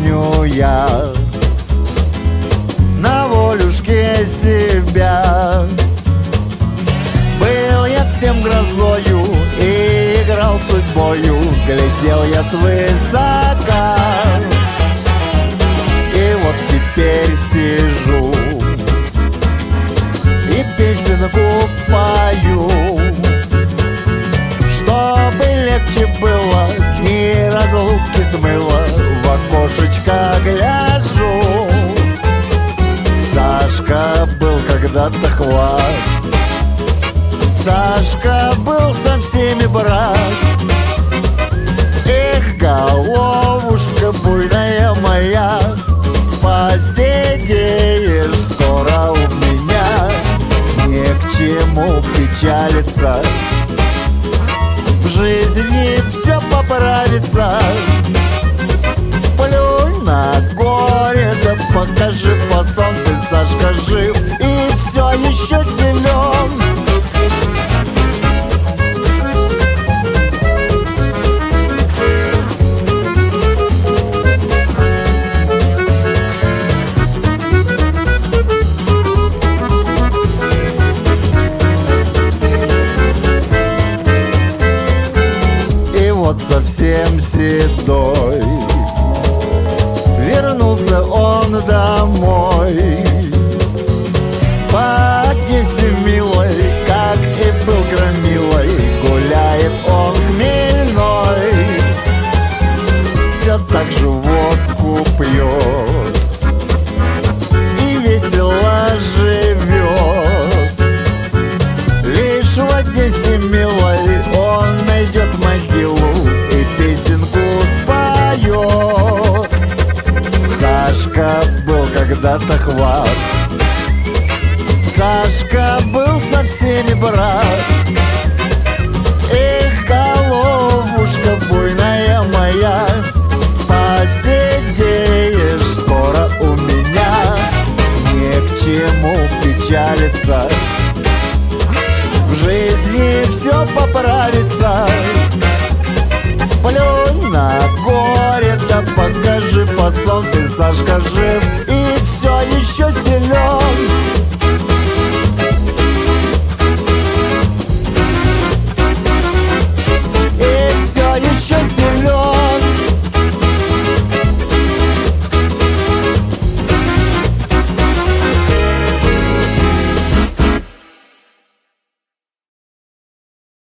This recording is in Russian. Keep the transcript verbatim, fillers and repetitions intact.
помню я на волюшке себя. Был я всем грозою и играл судьбою, глядел я свысока. И вот теперь сижу и песенку пою, чтобы легче было и разлуки смыло. В окошечко гляжу, Сашка был когда-то хват, Сашка был со всеми брат. Эх, головушка буйная моя, посидеешь скоро у меня. Не к чему печалиться, в жизни все поправится. Плюнь на горе, да покажи фасон. Ты, Сашка, жив и все еще силен. Вот совсем седой вернулся он домой. По Одессе милой, как и был громилой, гуляет он хмельной, все так же водку пьет и весело живет. Лишь в Одессе милой он найдет могилу и песенку споет. Сашка был когда-то хват, Сашка был со всеми брат. Эх, головушка буйная моя, посидеешь скоро у меня. Не к чему печалиться, в жизни все поправится. Плюнь на горе, да покажи фасон. Ты, Сашка, жив и все еще силен.